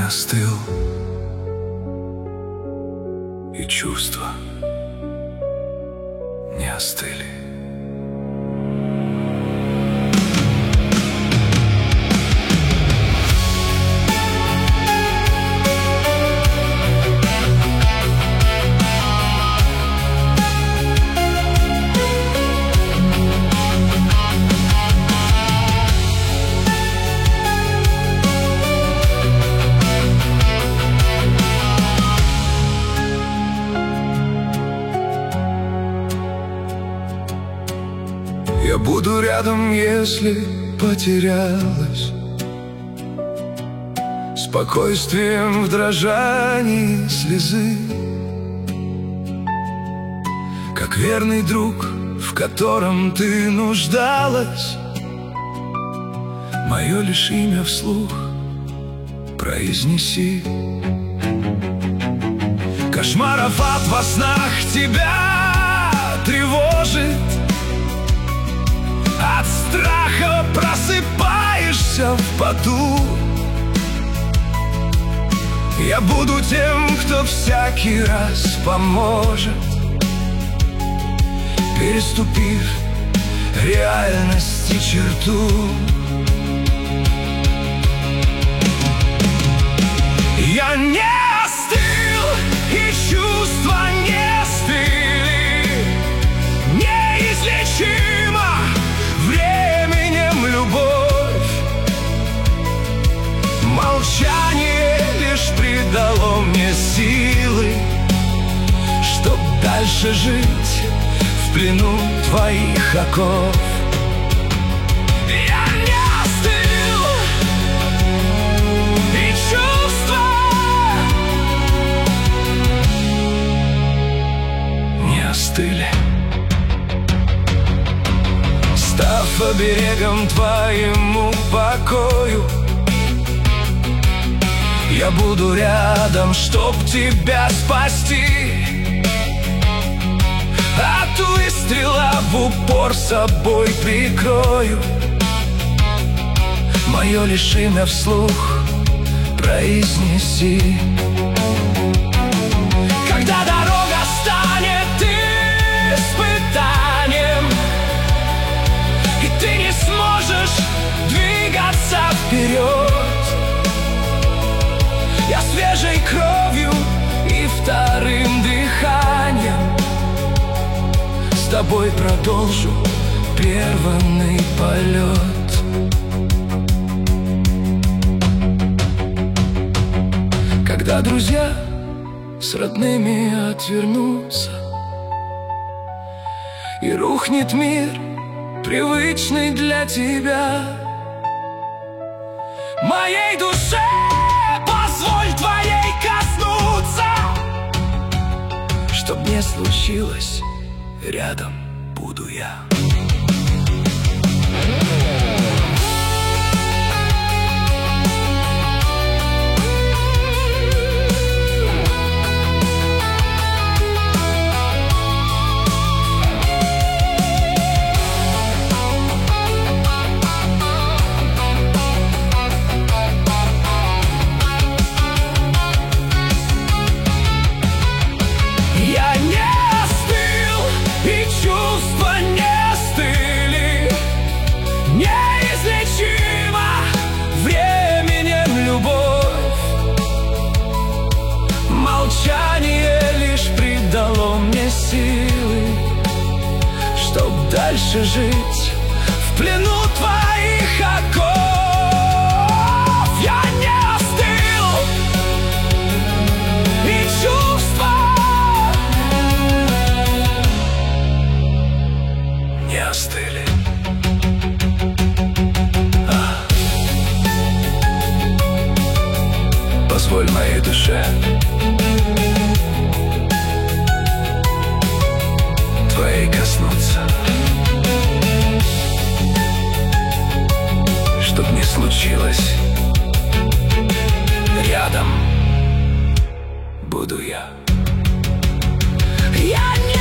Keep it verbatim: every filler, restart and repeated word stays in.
остыл, и чувства не остыли. Я буду рядом, если потерялась, спокойствием в дрожании слезы, как верный друг, в котором ты нуждалась. Мое лишь имя вслух произнеси. Кошмаров ад во снах тебя тревожит, от страха просыпаешься в поту. Я буду тем, кто всякий раз поможет, переступив реальности черту. Я не остыл, и чувства не стыли, неизлечимо временем любовь. Молчание лишь придало мне силы, чтоб дальше жить в плену твоих оков. Я не остыл, и чувства не остыли. Став оберегом твоему покою, я буду рядом, чтоб тебя спасти. От выстрела в упор собой прикрою. Мое лишь имя вслух произнеси. Когда дорога станет испытанием, и ты не сможешь двигаться вперед, я свежей кровью и вторым дыханием с тобой продолжу прерванный полет. Когда друзья с родными отвернутся, и рухнет мир, привычный для тебя, моей душе позволь твоей коснуться. Чтоб не случилось, рядом буду я. Молчание лишь придало мне силы, чтоб дальше жить в плену твоих оков. Я не остыл, и чувства не остыли. А. Позволь моей душе твоей коснуться, чтоб не случилось, рядом буду я. Я не